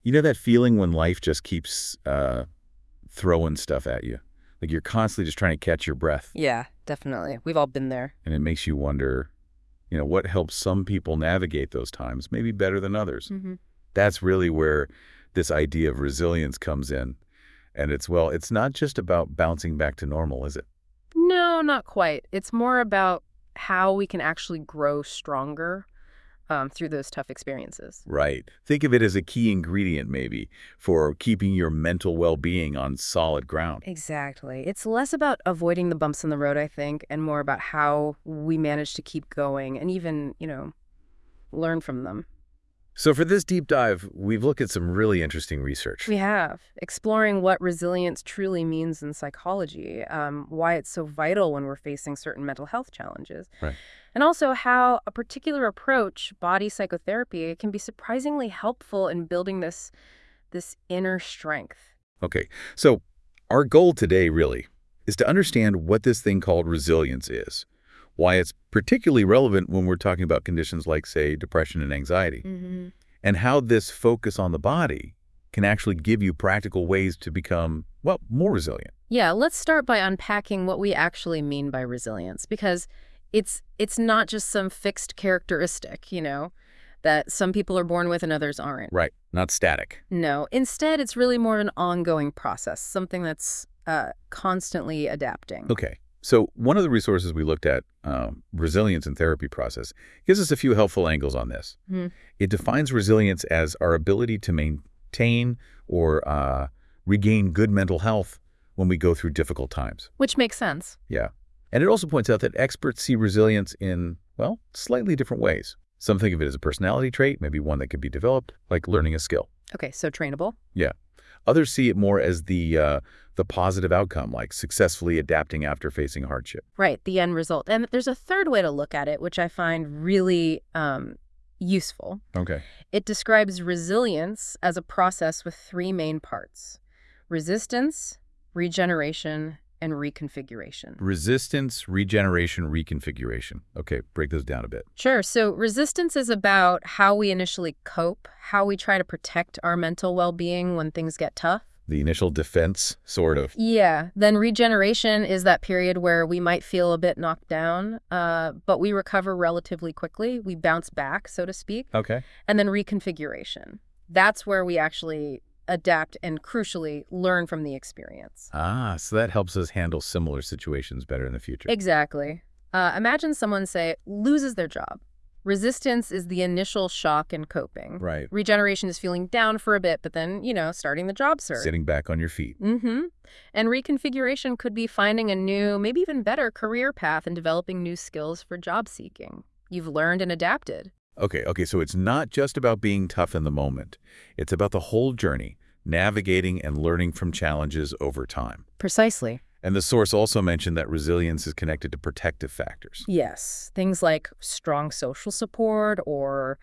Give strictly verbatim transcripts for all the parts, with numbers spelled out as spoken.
You know that feeling when life just keeps uh, throwing stuff at you? Like you're constantly just trying to catch your breath. Yeah, definitely. We've all been there. And it makes you wonder, you know, what helps some people navigate those times, maybe better than others. Mm-hmm. That's really where this idea of resilience comes in. And it's, well, it's not just about bouncing back to normal, is it? No, not quite. It's more about how we can actually grow stronger um, through those tough experiences. Right. Think of it as a key ingredient, maybe, for keeping your mental well-being on solid ground. Exactly. It's less about avoiding the bumps in the road, I think, and more about how we manage to keep going and even, you know, learn from them. So for this deep dive, we've looked at some really interesting research. We have. Exploring what resilience truly means in psychology, um, why it's so vital when we're facing certain mental health challenges. Right. And also how a particular approach, body psychotherapy, can be surprisingly helpful in building this, this inner strength. Okay, so our goal today really is to understand what this thing called resilience is, why it's particularly relevant when we're talking about conditions like, say, depression and anxiety, Mm-hmm. and how this focus on the body can actually give you practical ways to become, well, more resilient. Yeah, let's start by unpacking what we actually mean by resilience, because it's it's not just some fixed characteristic, you know, that some people are born with and others aren't. Right, not static. No, instead, it's really more of an ongoing process, something that's uh, constantly adapting. Okay, so one of the resources we looked at, um, Resilience in Therapy Process, gives us a few helpful angles on this. Hmm. It defines resilience as our ability to maintain or uh, regain good mental health when we go through difficult times. Which makes sense. Yeah. And it also points out that experts see resilience in, well, slightly different ways. Some think of it as a personality trait, maybe one that could be developed, like learning a skill. Okay, so trainable. Yeah. Others see it more as the uh, the positive outcome, like successfully adapting after facing hardship. Right, the end result. And there's a third way to look at it, which I find really um, useful. Okay. It describes resilience as a process with three main parts: resistance, regeneration, and reconfiguration. Resistance, regeneration, reconfiguration. Okay, break those down a bit. Sure. So resistance is about how we initially cope, how we try to protect our mental well-being when things get tough. The initial defense, sort of. Yeah. Then regeneration is that period where we might feel a bit knocked down, uh, but we recover relatively quickly. We bounce back, so to speak. Okay. And then reconfiguration. That's where we actually adapt and, crucially, learn from the experience. Ah, so that helps us handle similar situations better in the future. Exactly. Uh, imagine someone, say, loses their job. Resistance is the initial shock and coping. Right. Regeneration is feeling down for a bit, but then, you know, starting the job search. Sitting back on your feet. Mm-hmm. And reconfiguration could be finding a new, maybe even better career path and developing new skills for job seeking. You've learned and adapted. Okay, okay, so it's not just about being tough in the moment. It's about the whole journey, navigating and learning from challenges over time. Precisely. And the source also mentioned that resilience is connected to protective factors. Yes. Things like strong social support or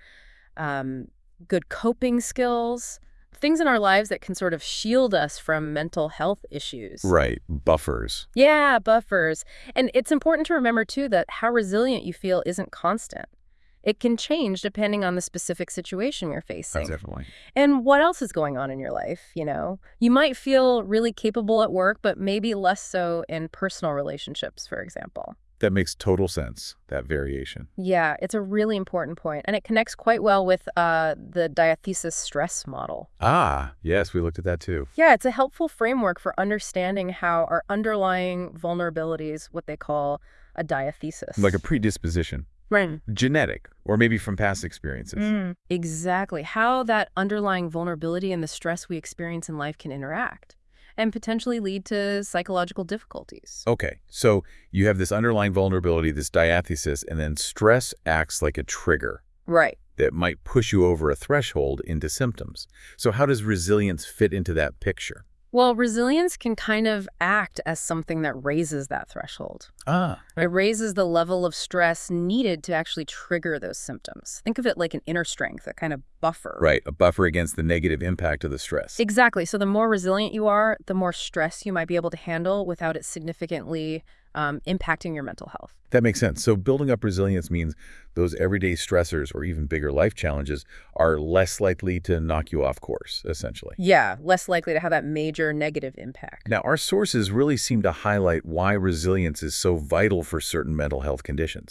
um, good coping skills, things in our lives that can sort of shield us from mental health issues. Right, buffers. Yeah, buffers. And it's important to remember, too, that how resilient you feel isn't constant. It can change depending on the specific situation you're facing. Oh, definitely. And what else is going on in your life, you know? You might feel really capable at work, but maybe less so in personal relationships, for example. That makes total sense, that variation. Yeah, it's a really important point, and it connects quite well with uh, the diathesis stress model. Ah, yes, we looked at that too. Yeah, it's a helpful framework for understanding how our underlying vulnerabilities, what they call a diathesis. Like a predisposition. Right. Genetic, or maybe from past experiences. Mm, exactly. How that underlying vulnerability and the stress we experience in life can interact and potentially lead to psychological difficulties. Okay, so you have this underlying vulnerability, this diathesis, and then stress acts like a trigger. Right. That might push you over a threshold into symptoms. So how does resilience fit into that picture? Well, resilience can kind of act as something that raises that threshold. Ah. It raises the level of stress needed to actually trigger those symptoms. Think of it like an inner strength, a kind of buffer. Right, a buffer against the negative impact of the stress. Exactly. So the more resilient you are, the more stress you might be able to handle without it significantly um, impacting your mental health. That makes sense. So building up resilience means those everyday stressors or even bigger life challenges are less likely to knock you off course, essentially. Yeah, less likely to have that major negative impact. Now, our sources really seem to highlight why resilience is so vital for certain mental health conditions,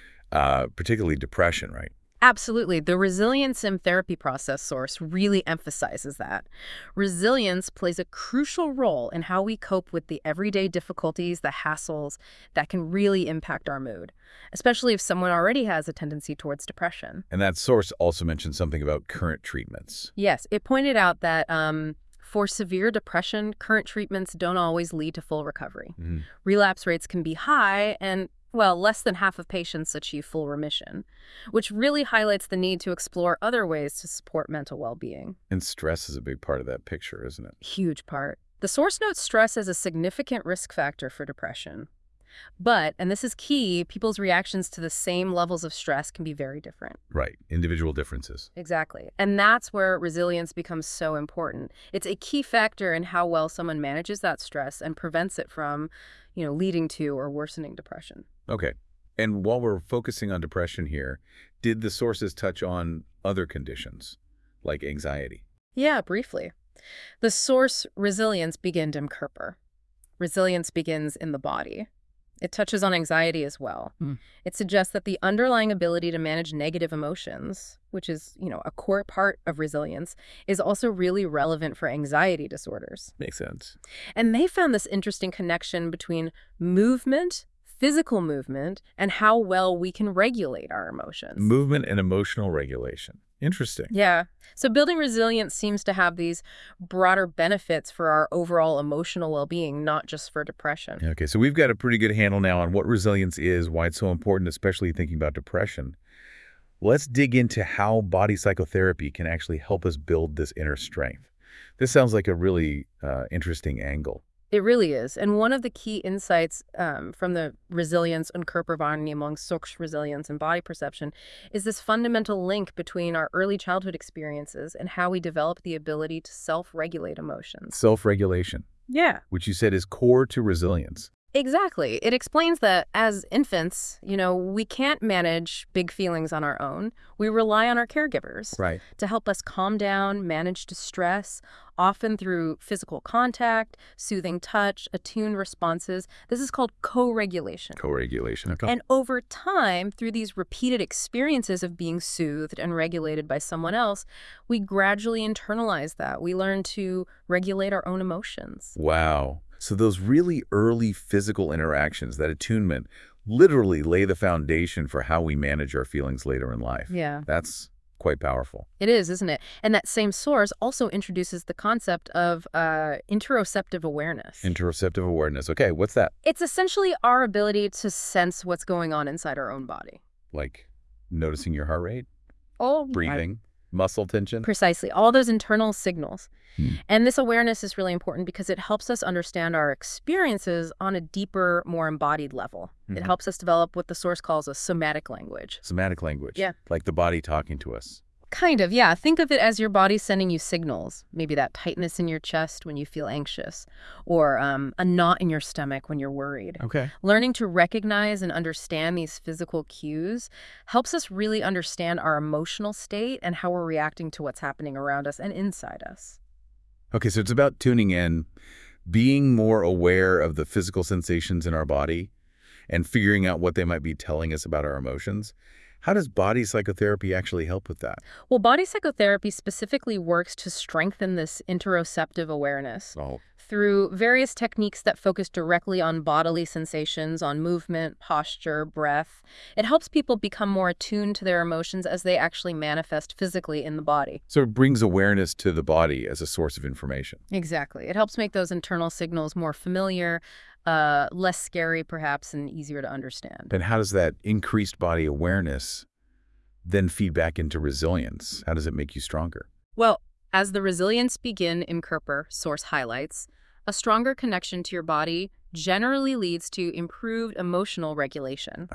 uh, particularly depression, right? Absolutely. The resilience in therapy process source really emphasizes that. Resilience plays a crucial role in how we cope with the everyday difficulties, the hassles that can really impact our mood, especially if someone already has a tendency towards depression. And that source also mentioned something about current treatments. Yes, it pointed out that um, for severe depression, current treatments don't always lead to full recovery. Mm-hmm. Relapse rates can be high and well, less than half of patients achieve full remission, which really highlights the need to explore other ways to support mental well-being. And stress is a big part of that picture, isn't it? Huge part. The source notes stress as a significant risk factor for depression. But, and this is key, people's reactions to the same levels of stress can be very different. Right. Individual differences. Exactly. And that's where resilience becomes so important. It's a key factor in how well someone manages that stress and prevents it from, you know, leading to or worsening depression. Okay. And while we're focusing on depression here, did the sources touch on other conditions, like anxiety? Yeah, briefly. The source resilience begins in Kerper. Resilience begins in the body. It touches on anxiety as well. Mm. It suggests that the underlying ability to manage negative emotions, which is, you know, a core part of resilience, is also really relevant for anxiety disorders. Makes sense. And they found this interesting connection between movement, physical movement, and how well we can regulate our emotions. Movement and emotional regulation. Interesting. Yeah. So building resilience seems to have these broader benefits for our overall emotional well-being, not just for depression. Okay, so we've got a pretty good handle now on what resilience is, why it's so important, especially thinking about depression. Let's dig into how body psychotherapy can actually help us build this inner strength. This sounds like a really uh, interesting angle. It really is. And one of the key insights um, from the resilience and Körperwahrnehmung among Soch resilience and body perception is this fundamental link between our early childhood experiences and how we develop the ability to self-regulate emotions. Self-regulation. Yeah. Which you said is core to resilience. Exactly. It explains that as infants, you know, we can't manage big feelings on our own. We rely on our caregivers right. to help us calm down, manage distress, often through physical contact, soothing touch, attuned responses. This is called co-regulation. Co-regulation. Okay. And over time, through these repeated experiences of being soothed and regulated by someone else, we gradually internalize that. We learn to regulate our own emotions. Wow. So those really early physical interactions, that attunement, literally lay the foundation for how we manage our feelings later in life. Yeah. That's quite powerful. It is, isn't it? And that same source also introduces the concept of uh, interoceptive awareness. Interoceptive awareness. Okay, what's that? It's essentially our ability to sense what's going on inside our own body. Like noticing your heart rate? Oh, breathing? I Muscle tension? Precisely. All those internal signals. Hmm. And this awareness is really important because it helps us understand our experiences on a deeper, more embodied level. Mm-hmm. It helps us develop what the source calls a somatic language. Somatic language? Yeah. Like the body talking to us. Kind of, yeah. Think of it as your body sending you signals. Maybe that tightness in your chest when you feel anxious, or um, a knot in your stomach when you're worried. Okay. Learning to recognize and understand these physical cues helps us really understand our emotional state and how we're reacting to what's happening around us and inside us. Okay, so it's about tuning in, being more aware of the physical sensations in our body, and figuring out what they might be telling us about our emotions. How does body psychotherapy actually help with that? Well, body psychotherapy specifically works to strengthen this interoceptive awareness oh. through various techniques that focus directly on bodily sensations, on movement, posture, breath. It helps people become more attuned to their emotions as they actually manifest physically in the body. So it brings awareness to the body as a source of information. Exactly. It helps make those internal signals more familiar, Uh, less scary, perhaps, and easier to understand. And how does that increased body awareness then feed back into resilience? How does it make you stronger? Well, as the resilience begin in Kerper, source highlights, a stronger connection to your body generally leads to improved emotional regulation. Oh,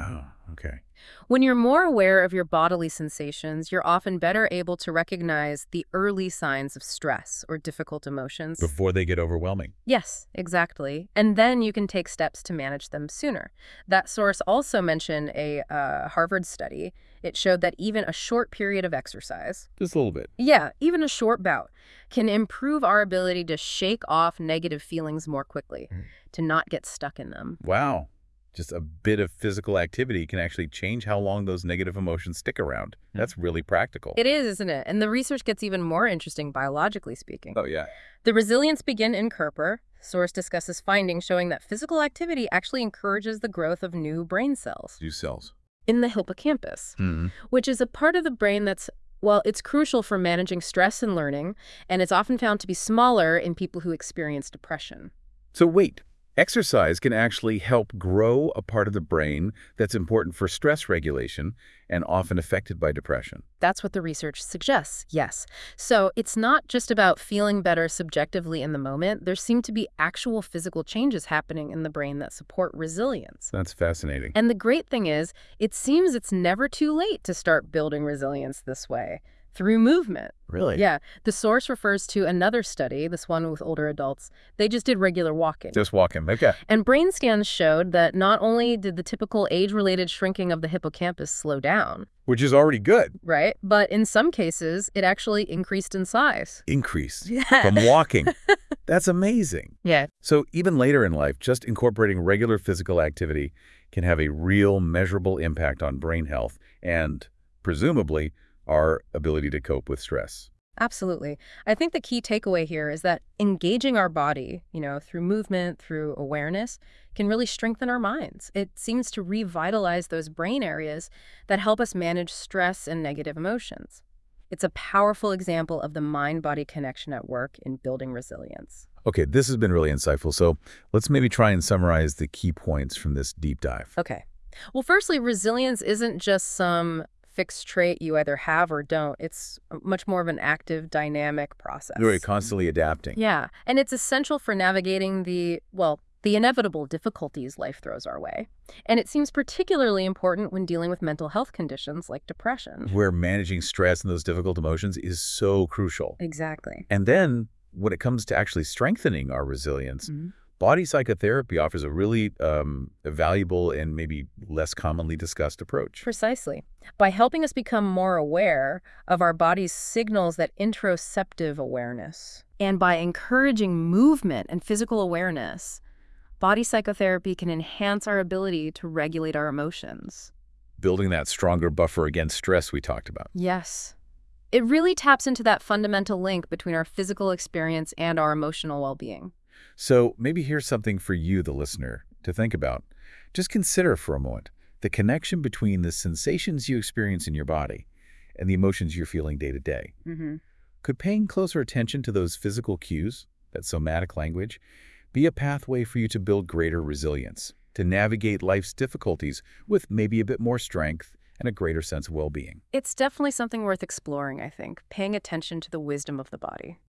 Okay. When you're more aware of your bodily sensations, you're often better able to recognize the early signs of stress or difficult emotions. Before they get overwhelming. Yes, exactly. And then you can take steps to manage them sooner. That source also mentioned a uh, Harvard study. It showed that even a short period of exercise, Just a little bit. yeah, even a short bout, can improve our ability to shake off negative feelings more quickly, Mm. to not get stuck in them. Wow. Just a bit of physical activity can actually change how long those negative emotions stick around. That's really practical. It is, isn't it? And the research gets even more interesting biologically speaking. Oh, yeah. The Resilience Begin in Kerper source discusses findings showing that physical activity actually encourages the growth of new brain cells New cells. in the hippocampus, Mm-hmm. which is a part of the brain that's, well, it's crucial for managing stress and learning, and it's often found to be smaller in people who experience depression. So wait, exercise can actually help grow a part of the brain that's important for stress regulation and often affected by depression. That's what the research suggests, yes. So it's not just about feeling better subjectively in the moment. There seem to be actual physical changes happening in the brain that support resilience. That's fascinating. And the great thing is, it seems it's never too late to start building resilience this way, through movement. Really? Yeah, the source refers to another study, this one with older adults. They just did regular walking. Just walking. Okay. And brain scans showed that not only did the typical age-related shrinking of the hippocampus slow down, Which is already good. right? But in some cases, it actually increased in size. Increase Yeah. from walking. That's amazing. Yeah. So even later in life, just incorporating regular physical activity can have a real measurable impact on brain health and, presumably, our ability to cope with stress. Absolutely. I think the key takeaway here is that engaging our body, you know, through movement, through awareness, can really strengthen our minds. It seems to revitalize those brain areas that help us manage stress and negative emotions. It's a powerful example of the mind-body connection at work in building resilience. Okay, this has been really insightful. So let's maybe try and summarize the key points from this deep dive. Okay. Well, firstly, resilience isn't just some fixed trait you either have or don't. It's much more of an active, dynamic process. We're constantly adapting. Yeah, and it's essential for navigating the, well, the inevitable difficulties life throws our way. And it seems particularly important when dealing with mental health conditions like depression. Where managing stress and those difficult emotions is so crucial. Exactly. And then when it comes to actually strengthening our resilience, Mhm. body psychotherapy offers a really um, a valuable and maybe less commonly discussed approach. Precisely. By helping us become more aware of our body's signals, that interoceptive awareness, and by encouraging movement and physical awareness, body psychotherapy can enhance our ability to regulate our emotions. Building that stronger buffer against stress we talked about. Yes. It really taps into that fundamental link between our physical experience and our emotional well-being. So maybe here's something for you, the listener, to think about. Just consider for a moment the connection between the sensations you experience in your body and the emotions you're feeling day to day. Mm-hmm. Could paying closer attention to those physical cues, that somatic language, be a pathway for you to build greater resilience, to navigate life's difficulties with maybe a bit more strength and a greater sense of well-being? It's definitely something worth exploring, I think, paying attention to the wisdom of the body.